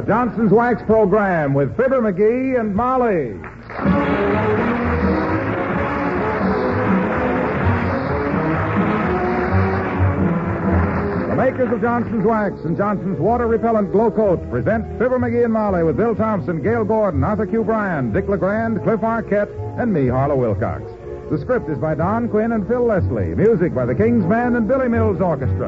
The Johnson's Wax Program with Fibber McGee and Molly. The makers of Johnson's Wax and Johnson's Water Repellent Glow Coat present Fibber McGee and Molly with Bill Thompson, Gail Gordon, Arthur Q. Bryan, Dick LeGrand, Cliff Arquette, and me, Harlow Wilcox. The script is by Don Quinn and Phil Leslie. Music by the King's Band and Billy Mills Orchestra.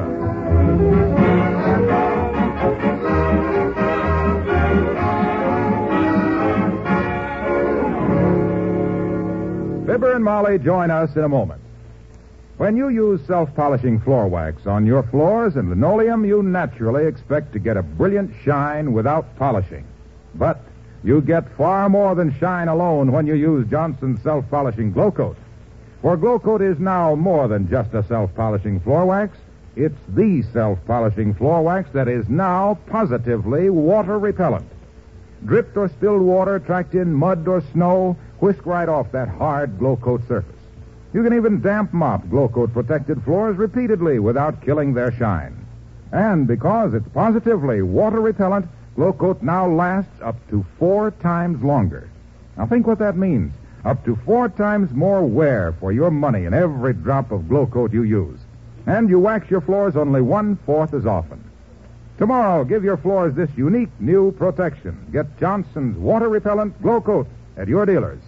Fibber and Molly join us in a moment. When you use self-polishing floor wax on your floors and linoleum, you naturally expect to get a brilliant shine without polishing. But you get far more than shine alone when you use Johnson's self-polishing Glow Coat. For Glow Coat is now more than just a self-polishing floor wax. It's the self-polishing floor wax that is now positively water repellent. Dripped or spilled water tracked in mud or snow whisk right off that hard Glow Coat surface. You can even damp mop Glow Coat protected floors repeatedly without killing their shine. And because it's positively water repellent, Glow Coat now lasts up to 4 times longer. Now think what that means. Up to 4 times more wear for your money in every drop of Glow Coat you use. And you wax your floors only 1/4 as often. Tomorrow, give your floors this unique new protection. Get Johnson's Water Repellent Glow Coat at your dealers.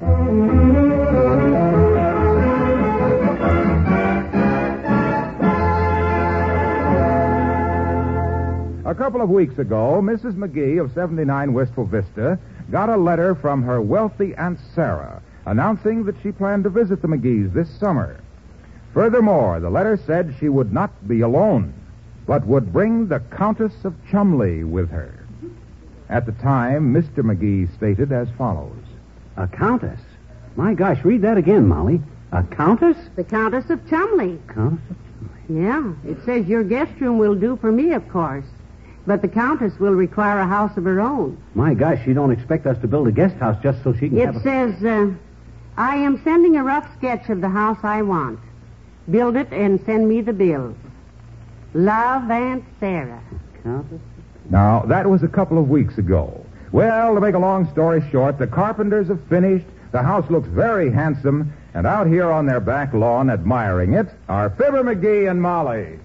A couple of weeks ago, Mrs. McGee of 79 Wistful Vista got a letter from her wealthy Aunt Sarah announcing that she planned to visit the McGees this summer. Furthermore, the letter said she would not be alone, but would bring the Countess of Chumley with her. At the time, Mr. McGee stated as follows. A countess? My gosh, read that again, Molly. A countess? The Countess of Chumley. Countess of Chumley. Yeah, it says your guest room will do for me, of course. But the Countess will require a house of her own. My gosh, you don't expect us to build a guest house just so she can have It says, I am sending a rough sketch of the house I want. Build it and send me the bills. Love, Aunt Sarah. Countess? Now, that was a couple of weeks ago. Well, to make a long story short, the carpenters have finished, the house looks very handsome, and out here on their back lawn admiring it are Fibber McGee and Molly.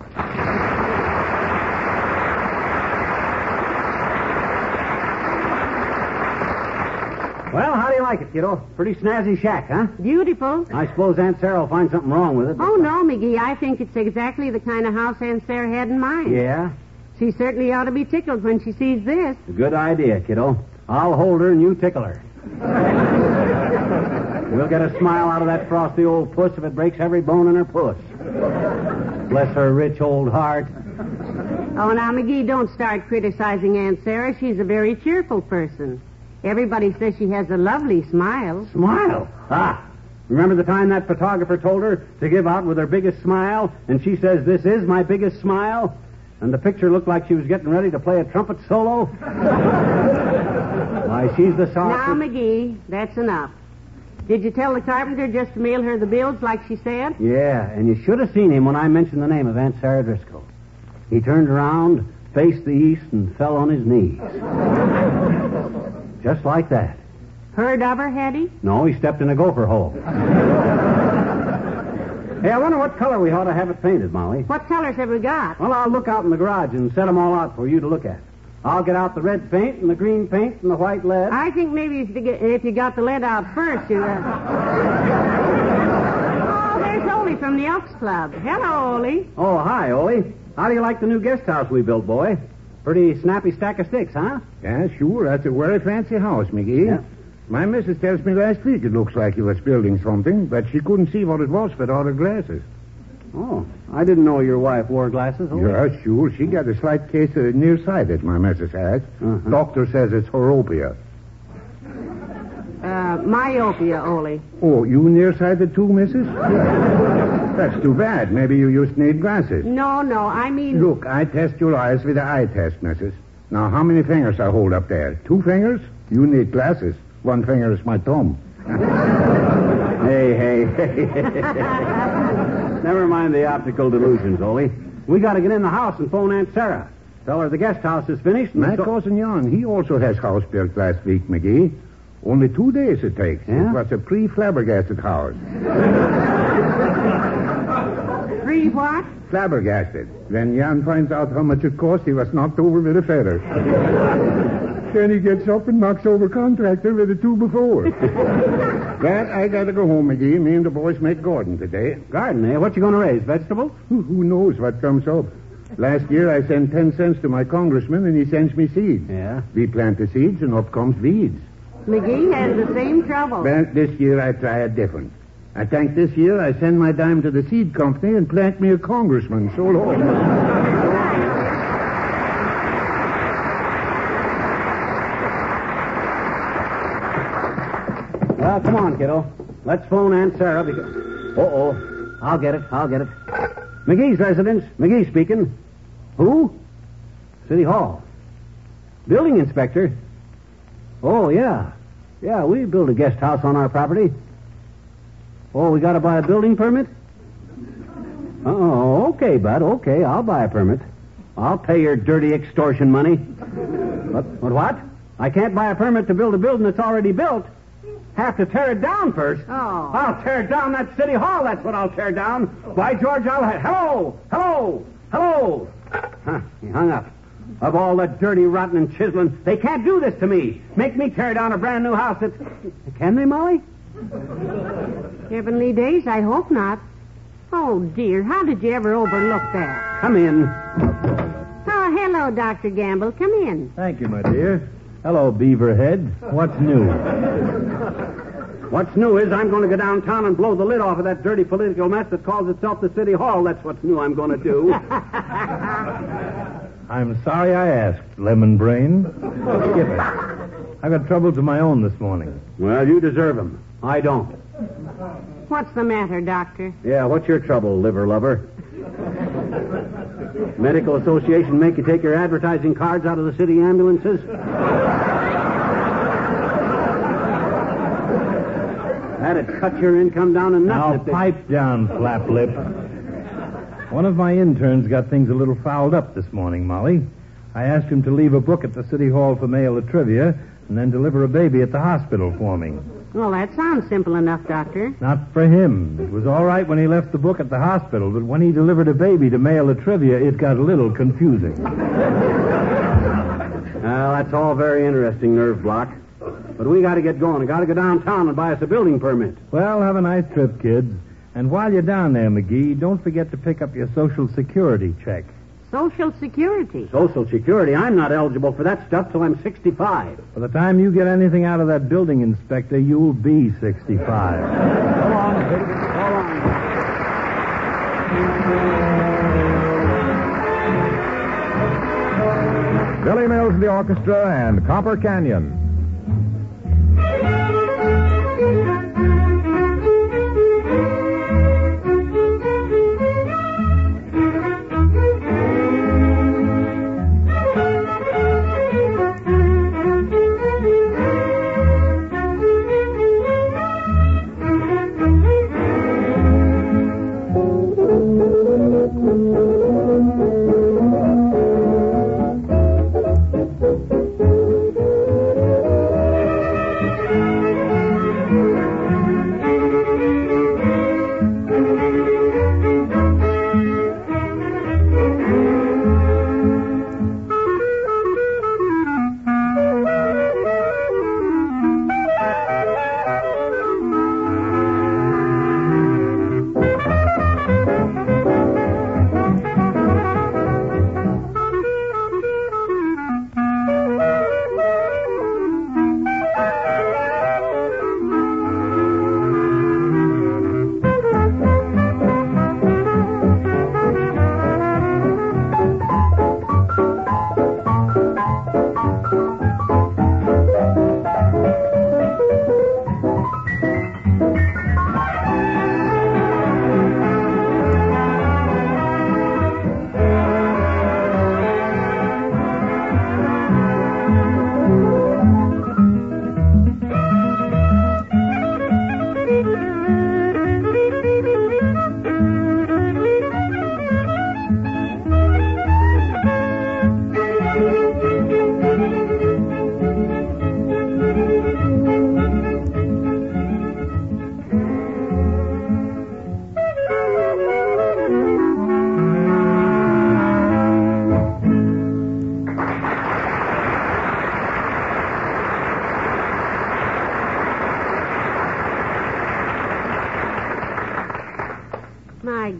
Well, how do you like it, kiddo? Pretty snazzy shack, huh? Beautiful. I suppose Aunt Sarah will find something wrong with it. Oh, no, McGee. I think it's exactly the kind of house Aunt Sarah had in mind. Yeah? She certainly ought to be tickled when she sees this. Good idea, kiddo. I'll hold her and you tickle her. We'll get a smile out of that frosty old puss if it breaks every bone in her puss. Bless her rich old heart. Oh, now, McGee, don't start criticizing Aunt Sarah. She's a very cheerful person. Everybody says she has a lovely smile. Smile? Ah. Remember the time that photographer told her to give out with her biggest smile, and she says, "This is my biggest smile"? And the picture looked like she was getting ready to play a trumpet solo? Why, she's the softest... Now, McGee, that's enough. Did you tell the carpenter just to mail her the bills like she said? Yeah, and you should have seen him when I mentioned the name of Aunt Sarah Driscoll. He turned around, faced the east, and fell on his knees. Just like that. Heard of her, had he? No, he stepped in a gopher hole. Hey, I wonder what color we ought to have it painted, Molly. What colors have we got? Well, I'll look out in the garage and set them all out for you to look at. I'll get out the red paint and the green paint and the white lead. I think maybe if you got the lead out first, you... Oh, there's Ole from the Elks Club. Hello, Ole. Oh, hi, Ole. How do you like the new guest house we built, boy? Pretty snappy stack of sticks, huh? Yeah, sure. That's a very fancy house, McGee. Yeah. My missus tells me last week it looks like you was building something, but she couldn't see what it was without her glasses. Oh, I didn't know your wife wore glasses, Ole. Yeah, sure. She got a slight case of nearsighted, my missus has. Uh-huh. Doctor says it's horopia. Myopia, Ole. Oh, you nearsighted too, missus? That's too bad. Maybe you just need glasses. No, I mean... Look, I test your eyes with an eye test, missus. Now, how many fingers I hold up there? 2 fingers? You need glasses. 1 finger is my thumb. Hey. Never mind the optical delusions, Ole. We got to get in the house and phone Aunt Sarah. Tell her the guest house is finished. My cousin Jan, he also has house built last week, McGee. Only 2 days it takes. Yeah? It was a pre-flabbergasted house. Free what? Flabbergasted. When Jan finds out how much it cost, he was knocked over with a feather. Then he gets up and knocks over contractor with the two before. But I gotta go home, McGee. Me and the boys make garden today. Garden, eh? What you going to raise? Vegetables? Who knows what comes up? Last year I sent 10 cents to my congressman and he sends me seeds. Yeah. We plant the seeds and up comes weeds. McGee has the same trouble. But this year I try it different. I think this year I send my dime to the seed company and plant me a congressman. So long. Well, come on, kiddo. Let's phone Aunt Sarah because... Uh-oh. I'll get it. McGee's residence. McGee speaking. Who? City Hall. Building inspector. Oh, yeah. Yeah, we built a guest house on our property. Oh, we got to buy a building permit? Oh, okay, bud. Okay, I'll buy a permit. I'll pay your dirty extortion money. What? I can't buy a permit to build a building that's already built. Have to tear it down first. Oh. I'll tear down that city hall. That's what I'll tear down. By George, Hello! Huh, he hung up. Of all the dirty, rotten, and chiseling, they can't do this to me. Make me tear down a brand new house that's... Can they, Molly? Heavenly days, I hope not. Oh, dear, how did you ever overlook that? Come in. Oh, hello, Dr. Gamble. Come in. Thank you, my dear. Hello, Beaverhead. What's new? What's new is I'm going to go downtown and blow the lid off of that dirty political mess that calls itself the City Hall. That's what's new I'm going to do. I'm sorry I asked, Lemon Brain. Skip it. I've got troubles of my own this morning. Well, you deserve them. I don't. What's the matter, Doctor? Yeah, what's your trouble, liver lover? Medical Association make you take your advertising cards out of the city ambulances? That'd cut your income down to Now, nothing. pipe down, flap lip. One of my interns got things a little fouled up this morning, Molly. I asked him to leave a book at the City Hall for mail of trivia and then deliver a baby at the hospital for me. Well, that sounds simple enough, Doctor. Not for him. It was all right when he left the book at the hospital, but when he delivered a baby to mail the trivia, it got a little confusing. Well, that's all very interesting, nerve block. But we got to get going. I got to go downtown and buy us a building permit. Well, have a nice trip, kids. And while you're down there, McGee, don't forget to pick up your Social Security check. Social Security. Social Security, I'm not eligible for that stuff till I'm 65. By the time you get anything out of that building inspector, you'll be 65. Go on, baby. Go on. Billy Mills, the orchestra, and Copper Canyon.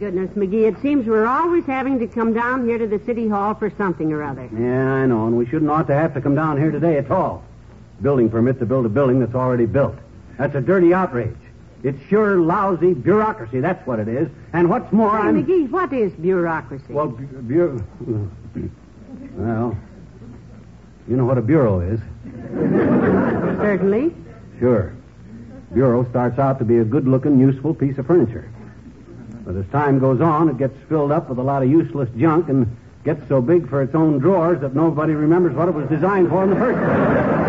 goodness, McGee, it seems we're always having to come down here to the city hall for something or other. Yeah, I know, and we shouldn't ought to have to come down here today at all. Building permit to build a building that's already built. That's a dirty outrage. It's sure lousy bureaucracy, that's what it is. And what's more, Hey, McGee, what is bureaucracy? Well, well, you know what a bureau is. Certainly. Sure. Bureau starts out to be a good-looking, useful piece of furniture. But as time goes on, it gets filled up with a lot of useless junk and gets so big for its own drawers that nobody remembers what it was designed for in the first place.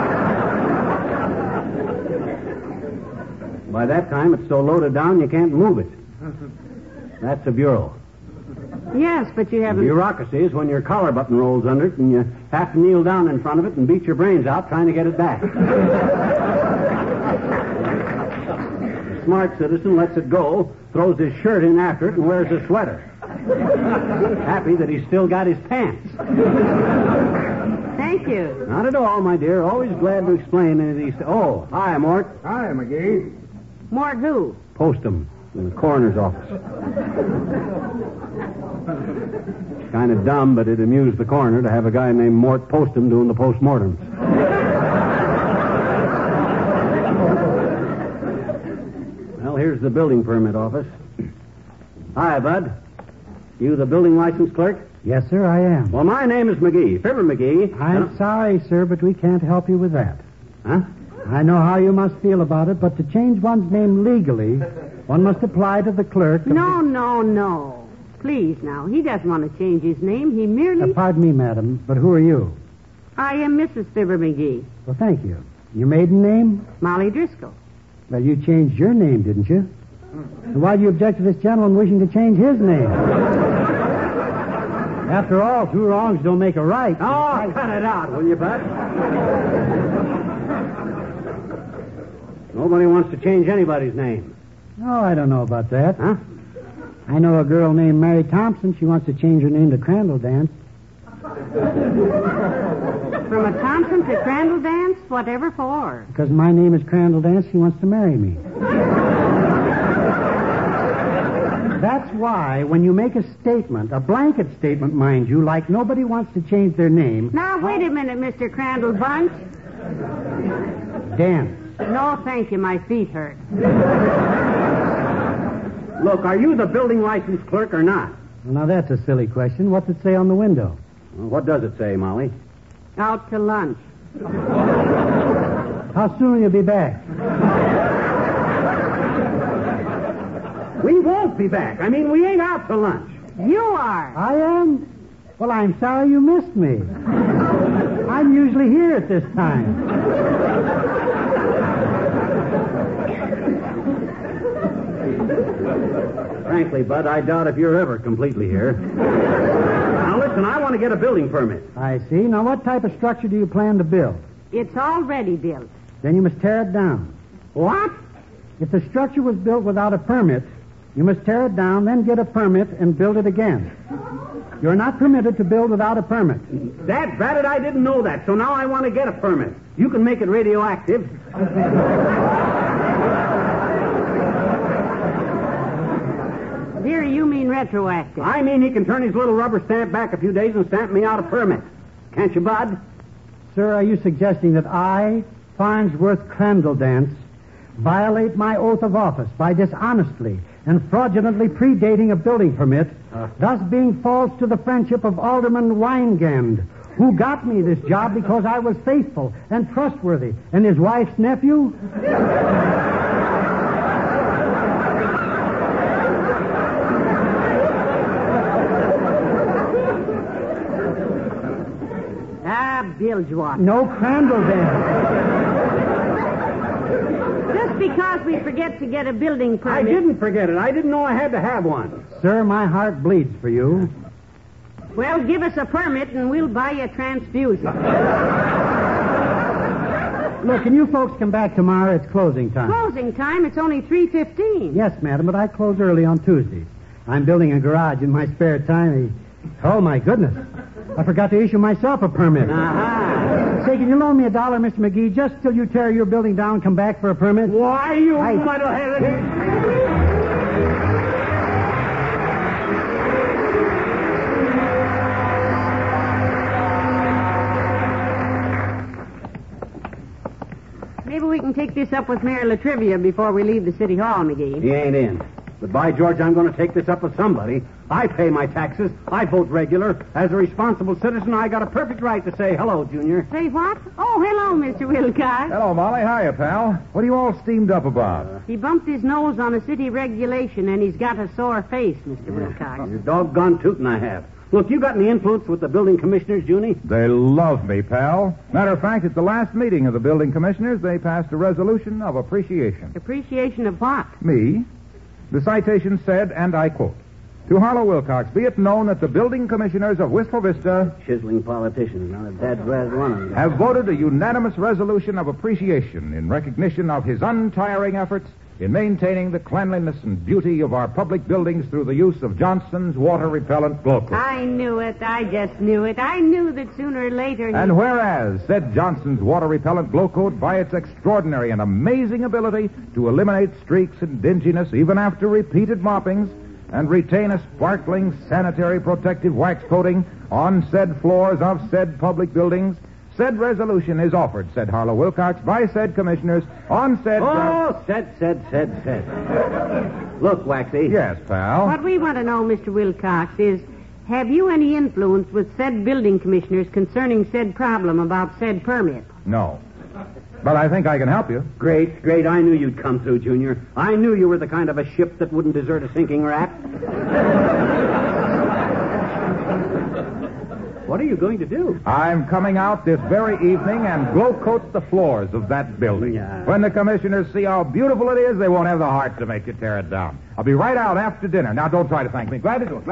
By that time, it's so loaded down you can't move it. That's a bureau. Yes, but you haven't... Bureaucracy is when your collar button rolls under it and you have to kneel down in front of it and beat your brains out trying to get it back. A smart citizen lets it go, throws his shirt in after it, and wears a sweater. Happy that he's still got his pants. Thank you. Not at all, my dear. Always glad to explain any of these... Oh, hi, Mort. Hi, McGee. Mort who? Postum in the coroner's office. Kind of dumb, but it amused the coroner to have a guy named Mort Postum doing the postmortems. Well, here's the building permit office. Hi, Bud. You the building license clerk? Yes, sir, I am. Well, my name is McGee, Fibber McGee. I'm sorry, sir, but we can't help you with that. Huh? I know how you must feel about it, but to change one's name legally, one must apply to the clerk. No. Please, now. He doesn't want to change his name. He merely... Pardon me, madam, but who are you? I am Mrs. Fibber McGee. Well, thank you. Your maiden name? Molly Driscoll. Well, you changed your name, didn't you? And why do you object to this gentleman wishing to change his name? After all, two wrongs don't make a right. Oh, cut it out, will you, Bud? Nobody wants to change anybody's name. Oh, I don't know about that. Huh? I know a girl named Mary Thompson. She wants to change her name to Crandall Dance. From a Thompson to Crandall Dance? Whatever for? Because my name is Crandall Dance, she wants to marry me. That's why when you make a statement, a blanket statement, mind you, like nobody wants to change their name... Now, wait a minute, Mr. Crandall Bunch. Dance. No, thank you. My feet hurt. Look, are you the building license clerk or not? Well, now, that's a silly question. What's it say on the window? Well, what does it say, Molly? Out to lunch. How soon will you be back? We won't be back. I mean, we ain't out to lunch. You are. I am? Well, I'm sorry you missed me. I'm usually here at this time. Frankly, Bud, I doubt if you're ever completely here. Now, listen, I want to get a building permit. I see. Now, what type of structure do you plan to build? It's already built. Then you must tear it down. What? If the structure was built without a permit, you must tear it down, then get a permit and build it again. You're not permitted to build without a permit. Dad, it, I didn't know that, so now I want to get a permit. You can make it radioactive. Dear, you mean retroactive. I mean he can turn his little rubber stamp back a few days and stamp me out a permit. Can't you, Bud? Sir, are you suggesting that I, Farnsworth Crandall Dance, violate my oath of office by dishonestly and fraudulently predating a building permit, thus being false to the friendship of Alderman Weingand, who got me this job because I was faithful and trustworthy, and his wife's nephew? Bilgewater. No Crandall Dance. Just because we forget to get a building permit... I didn't forget it. I didn't know I had to have one. Sir, my heart bleeds for you. Well, give us a permit and we'll buy you a transfusion. Look, can you folks come back tomorrow? It's closing time. Closing time? It's only 3:15. Yes, madam, but I close early on Tuesdays. I'm building a garage in my spare time. Oh, my goodness. I forgot to issue myself a permit. Uh-huh. Say, can you loan me $1, Mr. McGee, just till you tear your building down and come back for a permit? Why, you muddleheaded... we can take this up with Mayor Latrivia before we leave the city hall, McGee. He ain't in. But by George, I'm going to take this up with somebody. I pay my taxes. I vote regular. As a responsible citizen, I got a perfect right to say hello, Junior. Say what? Oh, hello, Mr. Wilcox. Hello, Molly. Hiya, pal. What are you all steamed up about? He bumped his nose on a city regulation, and he's got a sore face, Mr. Wilcox. You're doggone tootin' I have. Look, you got any influence with the building commissioners, Junie? They love me, pal. Matter of fact, at the last meeting of the building commissioners, they passed a resolution of appreciation. Appreciation of what? Me. The citation said, and I quote, "To Harlow Wilcox, be it known that the building commissioners of Wistful Vista Chiseling politicians, not a dead red one of them. have voted a unanimous resolution of appreciation in recognition of his untiring efforts in maintaining the cleanliness and beauty of our public buildings through the use of Johnson's water-repellent glow coat." I knew it. I just knew it. I knew that sooner or later... And whereas said Johnson's water-repellent glow coat, by its extraordinary and amazing ability to eliminate streaks and dinginess even after repeated moppings, and retain a sparkling sanitary protective wax coating on said floors of said public buildings, said resolution is offered, said Harlow Wilcox, by said commissioners on said... said. Look, Waxy. Yes, pal. What we want to know, Mr. Wilcox, is have you any influence with said building commissioners concerning said problem about said permit? No. But I think I can help you. Great. I knew you'd come through, Junior. I knew you were the kind of a ship that wouldn't desert a sinking rat. What are you going to do? I'm coming out this very evening and glow coat the floors of that building. Yeah. When the commissioners see how beautiful it is, they won't have the heart to make you tear it down. I'll be right out after dinner. Now, don't try to thank me. Glad to do it.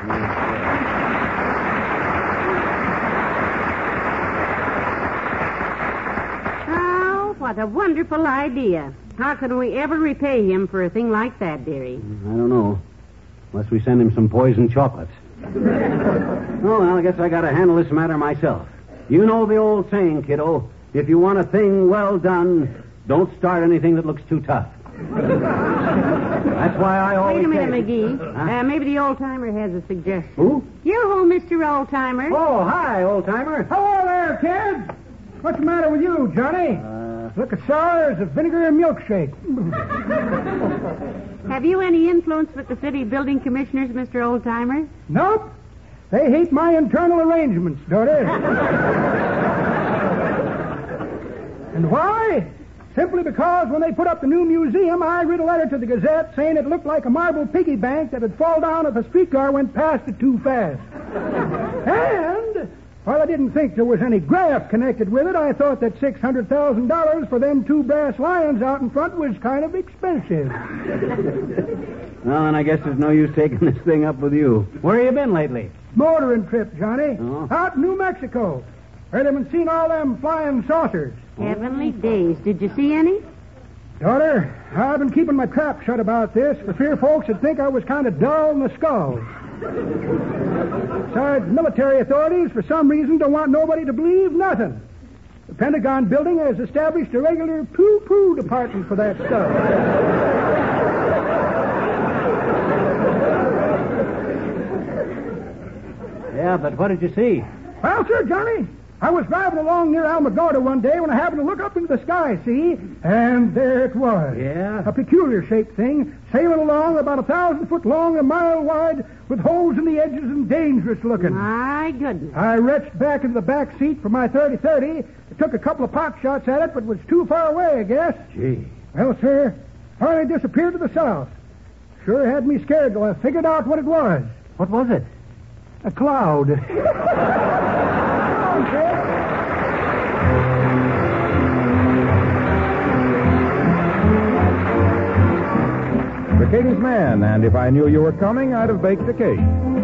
Oh, what a wonderful idea. How can we ever repay him for a thing like that, dearie? I don't know. Unless we send him some poison chocolates. Oh, well, I guess I got to handle this matter myself. You know the old saying, kiddo. If you want a thing well done, don't start anything that looks too tough. That's why I always Wait a minute, say... McGee. Huh? Maybe the old-timer has a suggestion. Who? Yoo-hoo, Mr. Old-timer. Oh, hi, old-timer. Hello there, kids. What's the matter with you, Johnny? Look as sour as a vinegar and milkshake. Have you any influence with the city building commissioners, Mr. Old-timer? Nope. They hate my internal arrangements, daughter. And why? Simply because when they put up the new museum, I read a letter to the Gazette saying it looked like a marble piggy bank that would fall down if a streetcar went past it too fast. And while I didn't think there was any graft connected with it, I thought that $600,000 for them two brass lions out in front was kind of expensive. Well, then I guess there's no use taking this thing up with you. Where have you been lately? Motoring trip, Johnny. Oh. Out in New Mexico. Heard them and seen all them flying saucers. Heavenly days. Did you see any? Daughter, I've been keeping my trap shut about this for fear folks would think I was kind of dull in the skull. Besides, military authorities, for some reason, don't want nobody to believe nothing. The Pentagon building has established a regular poo-poo department for that stuff. Yeah, but what did you see? Well, sir, Johnny, I was driving along near Alamogordo one day when I happened to look up into the sky, see? And there it was. Yeah? A peculiar-shaped thing, sailing along about 1,000 foot long, a mile wide, with holes in the edges and dangerous looking. My goodness. I reached back into the back seat for my 30-30, took a couple of pot shots at it, but was too far away, I guess. Gee. Well, sir, finally disappeared to the south. Sure had me scared, though I figured out what it was. What was it? A cloud. The King's Man, and if I knew you were coming, I'd have baked a cake.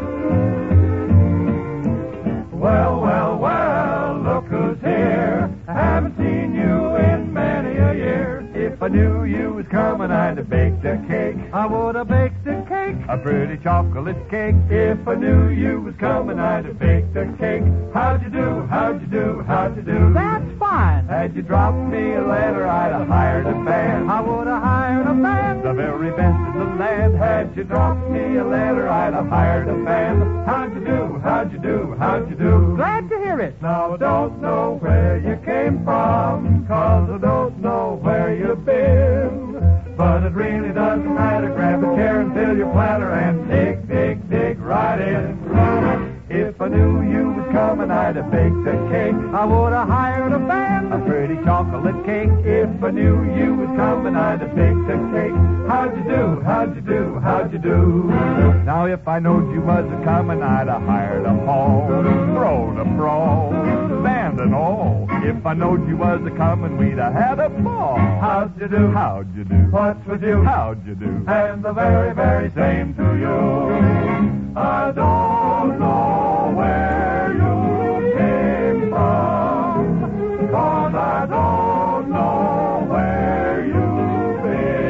Well, look who's here. I haven't seen you in many a year. If I knew you was coming, I'd have baked a cake. I would have baked a cake, a pretty chocolate cake. If I knew you was coming, I'd have baked a cake. How'd you do? How'd you do? How'd you do? That's fine. Had you dropped me a letter, I'd have hired a band. I would have hired a band, the very best in the land. Had you dropped me a letter, I'd have hired a band. How'd you do? How'd you do? How'd you do? Glad to hear it. Now I don't know where you came from, 'cause I don't know where you've been. But it really doesn't matter. Grab a chair and fill your platter and dig, dig, dig right in. If I knew you was coming, I'd have baked a cake. I would have hired a band, A pretty chocolate cake. If I knew you was coming, I'd have baked a cake. How'd you do? How'd you do? How'd you do? Now if I knowed you was a coming, I'd have hired a hall, throw to brawl, band and all. If I knowed you was a coming, we'd have had a ball. How'd you do? How'd you do? What's with you? How'd you do? And the very, very same to you. I don't know where you came from, 'cause I don't know where you've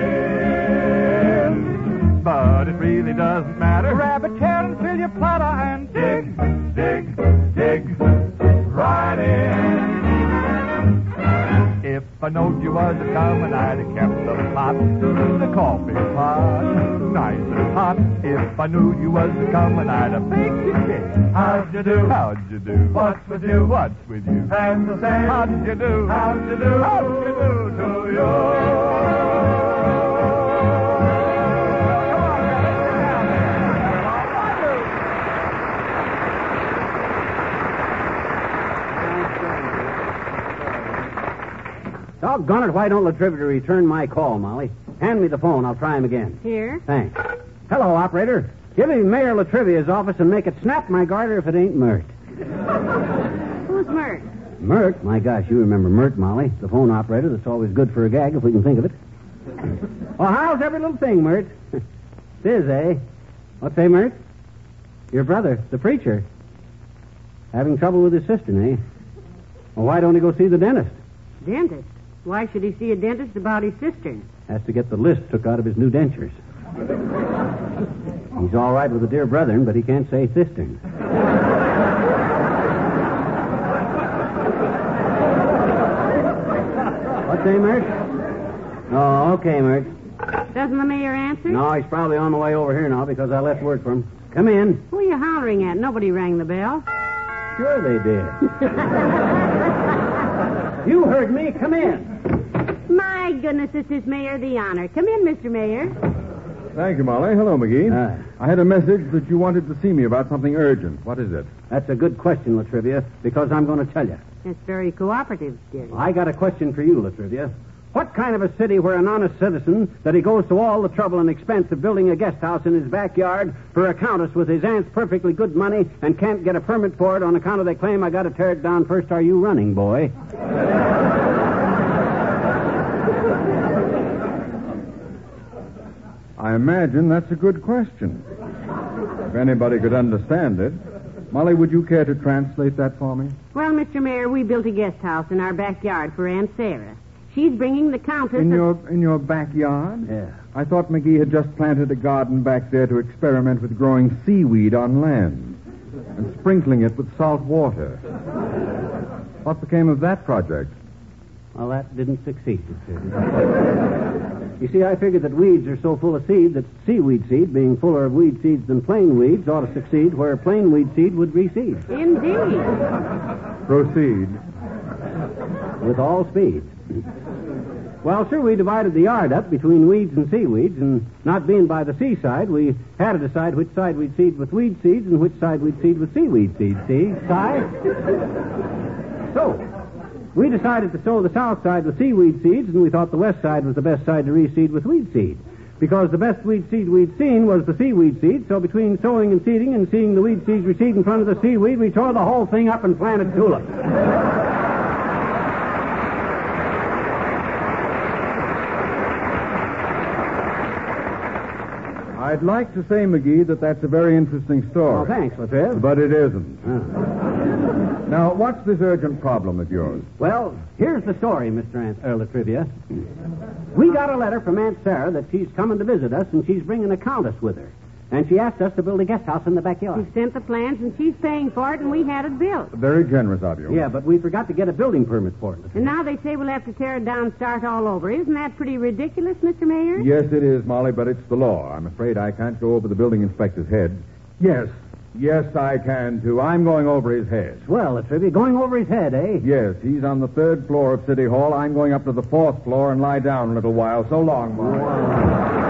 been. But it really doesn't matter. grab a chair and fill your platter and dig. Dig, dig, right in. If I knowed you was a comin', I'd have kept the pot, the coffee pot, nice and hot. If I knew you was a comin', I'd have baked your cake. How'd you do? How'd you do? What's with you? What's with you? And the same. How'd you do? How'd you do? How'd you do to you? Doggone it, why don't Latrivia return my call, Molly? Hand me the phone. I'll try him again. Here. Thanks. Hello, operator. Give me Mayor Latrivia's office and make it snap my garter if it ain't Mert. Who's Mert? Mert? My gosh, you remember Mert, Molly. The phone operator that's always good for a gag if we can think of it. Well, how's every little thing, Mert? Tis, eh? What's say, Mert? Your brother, the preacher. Having trouble with his sister, eh? Well, why don't he go see the dentist? Dentist. Why should he see a dentist about his sister? Has to get the list took out of his new dentures. He's all right with the dear brethren, but he can't say cistern. What's say, Mert? Oh, okay, Mert. Doesn't the mayor answer? No, he's probably on the way over here now because I left word for him. Come in. Who are you hollering at? Nobody rang the bell. Sure they did. You heard me. Come in. My goodness, this is Mayor the Honor. Come in, Mr. Mayor. Thank you, Molly. Hello, McGee. Hi. I had a message that you wanted to see me about something urgent. What is it? That's a good question, Latrivia, because I'm going to tell you. That's very cooperative, dearie. I got a question for you, Latrivia. What kind of a city where an honest citizen, that he goes to all the trouble and expense of building a guest house in his backyard for a countess with his aunt's perfectly good money and can't get a permit for it on account of they claim I got to tear it down first, are you running, boy? I imagine that's a good question. If anybody could understand it. Molly, would you care to translate that for me? Well, Mr. Mayor, we built a guest house in our backyard for Aunt Sarah. She's bringing the countess... In your backyard? Yeah. I thought McGee had just planted a garden back there to experiment with growing seaweed on land and sprinkling it with salt water. What became of that project? Well, that didn't succeed. You see, I figured that weeds are so full of seed that seaweed seed, being fuller of weed seeds than plain weeds, ought to succeed where plain weed seed would reseed. Indeed. Proceed. With all speed. Well, sir, we divided the yard up between weeds and seaweeds, and not being by the seaside, we had to decide which side we'd seed with weed seeds and which side we'd seed with seaweed seeds, see? Side? So, we decided to sow the south side with seaweed seeds, and we thought the west side was the best side to reseed with weed seed. Because the best weed seed we'd seen was the seaweed seed, so between sowing and seeding and seeing the weed seeds reseed in front of the seaweed, we tore the whole thing up and planted tulips. I'd like to say, McGee, that that's a very interesting story. Oh, thanks, Latriv. But it isn't. Now, what's this urgent problem of yours? Well, here's the story, Mr. Latrivia. We got a letter from Aunt Sarah that she's coming to visit us, and she's bringing a countess with her. And she asked us to build a guest house in the backyard. She sent the plans, and she's paying for it, and we had it built. Very generous of you. Yeah, but we forgot to get a building permit for it. And now they say we'll have to tear it down and start all over. Isn't that pretty ridiculous, Mr. Mayor? Yes, it is, Molly, but it's the law. I'm afraid I can't go over the building inspector's head. Yes, I can, too. I'm going over his head. Well, it's really going over his head, eh? Yes, he's on the 3rd floor of City Hall. I'm going up to the 4th floor and lie down a little while. So long, Molly.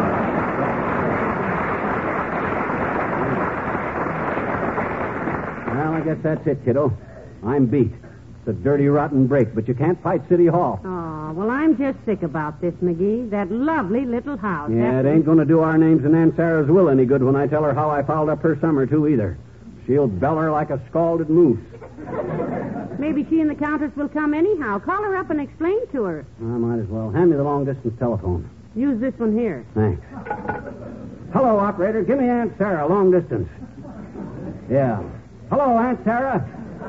Well, I guess that's it, kiddo. I'm beat. It's a dirty, rotten break, but you can't fight City Hall. Oh, well, I'm just sick about this, McGee. That lovely little house. Yeah, it ain't going to do our names and Aunt Sarah's will any good when I tell her how I fouled up her summer, too, either. She'll beller like a scalded moose. Maybe she and the Countess will come anyhow. Call her up and explain to her. I might as well. Hand me the long-distance telephone. Use this one here. Thanks. Hello, operator. Give me Aunt Sarah, long distance. Yeah. Hello, Aunt Sarah.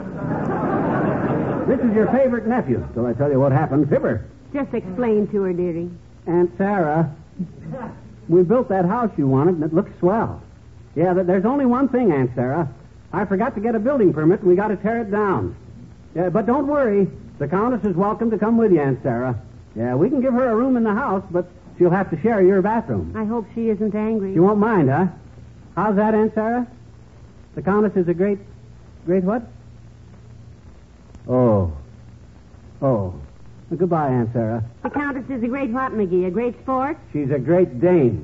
This is your favorite nephew. Till I tell you what happened. Fibber. Just explain to her, dearie. Aunt Sarah, we built that house you wanted, and it looks swell. Yeah, there's only one thing, Aunt Sarah. I forgot to get a building permit, and we got to tear it down. Yeah, but don't worry. The Countess is welcome to come with you, Aunt Sarah. Yeah, we can give her a room in the house, but she'll have to share your bathroom. I hope she isn't angry. She won't mind, huh? How's that, Aunt Sarah? The Countess is a great what? Oh. Well, goodbye, Aunt Sarah. The Countess is a great what, McGee? A great sport? She's a great Dane.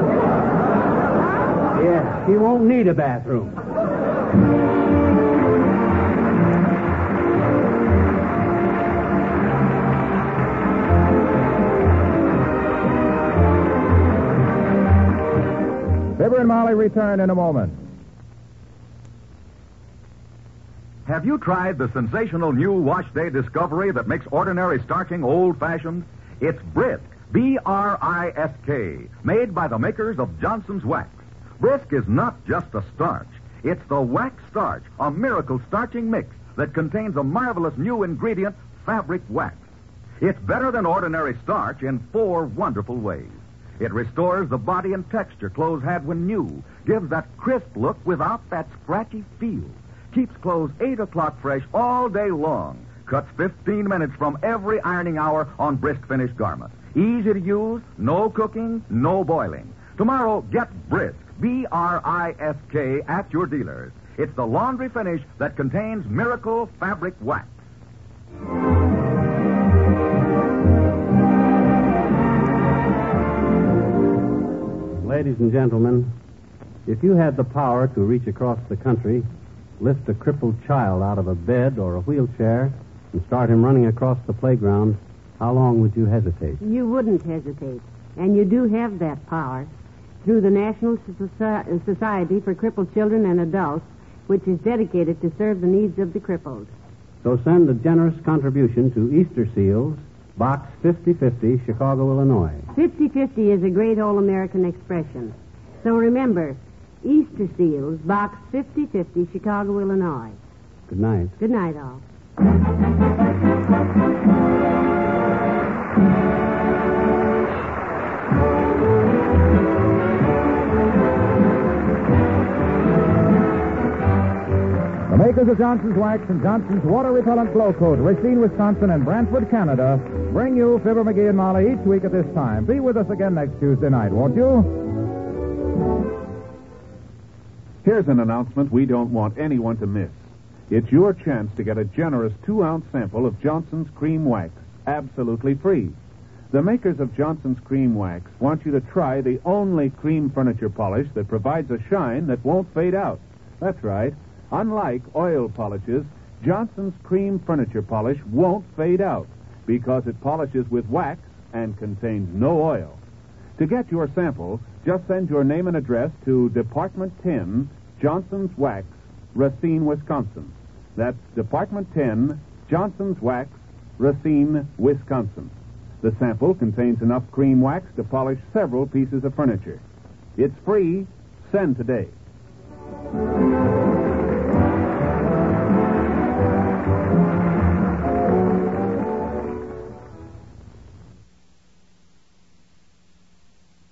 Yeah, she won't need a bathroom. Fibber and Molly return in a moment. Have you tried the sensational new wash day discovery that makes ordinary starching old-fashioned? It's Brisk, B-R-I-S-K, made by the makers of Johnson's Wax. Brisk is not just a starch. It's the wax starch, a miracle starching mix that contains a marvelous new ingredient, fabric wax. It's better than ordinary starch in 4 wonderful ways. It restores the body and texture clothes had when new, gives that crisp look without that scratchy feel, keeps clothes 8 o'clock fresh all day long, cuts 15 minutes from every ironing hour on Brisk finished garments. Easy to use, no cooking, no boiling. Tomorrow, get Brisk, B-R-I-S-K, at your dealers. It's the laundry finish that contains miracle fabric wax. Ladies and gentlemen, if you had the power to reach across the country, lift a crippled child out of a bed or a wheelchair, and start him running across the playground, how long would you hesitate? You wouldn't hesitate. And you do have that power through the National Society for Crippled Children and Adults, which is dedicated to serve the needs of the crippled. So send a generous contribution to Easter Seals, Box 5050, Chicago, Illinois. 50/50 is a great all-American expression. So remember, Easter Seals, Box 5050, Chicago, Illinois. Good night. Good night, all. The makers of Johnson's Wax and Johnson's Water Repellent Glow Coat, Racine, Wisconsin, and Brantford, Canada, bring you Fibber, McGee, and Molly each week at this time. Be with us again next Tuesday night, won't you? Here's an announcement we don't want anyone to miss. It's your chance to get a generous 2-ounce sample of Johnson's Cream Wax, absolutely free. The makers of Johnson's Cream Wax want you to try the only cream furniture polish that provides a shine that won't fade out. That's right. Unlike oil polishes, Johnson's Cream Furniture Polish won't fade out because it polishes with wax and contains no oil. To get your sample, just send your name and address to Department 10, Johnson's Wax, Racine, Wisconsin. That's Department 10, Johnson's Wax, Racine, Wisconsin. The sample contains enough cream wax to polish several pieces of furniture. It's free. Send today.